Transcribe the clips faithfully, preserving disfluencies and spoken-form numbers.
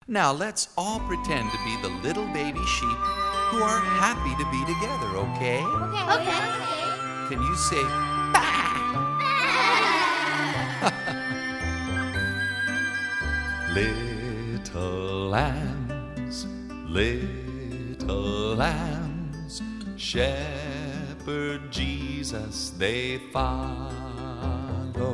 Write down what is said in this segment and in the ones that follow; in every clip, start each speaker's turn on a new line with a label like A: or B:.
A: Now let's all pretend to be the little baby sheep who are happy to be together, okay?
B: Okay. Okay.
A: Can you say, little lambs, little lambs, shepherd Jesus they follow.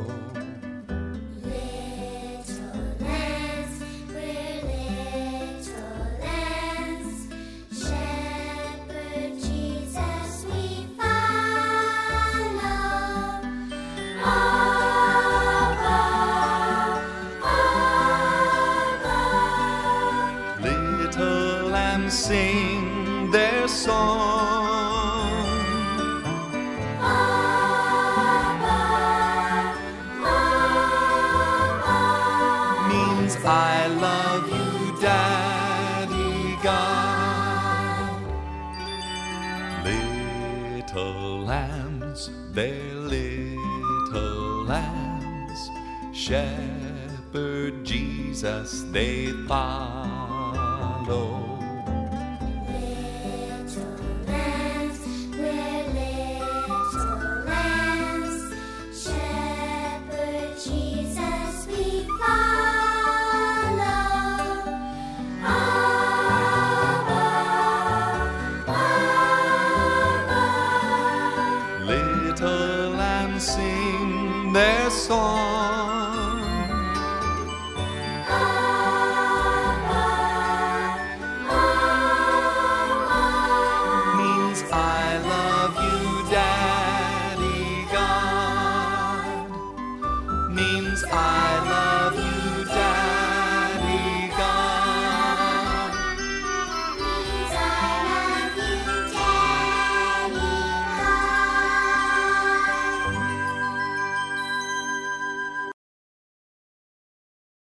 B: Little lambs, we're little lambs, shepherd Jesus we follow.
A: Little lambs sing their song.
B: Abba, Abba,
A: Means I love you, Daddy God. Little lambs, they're little lambs, shepherd Jesus they follow.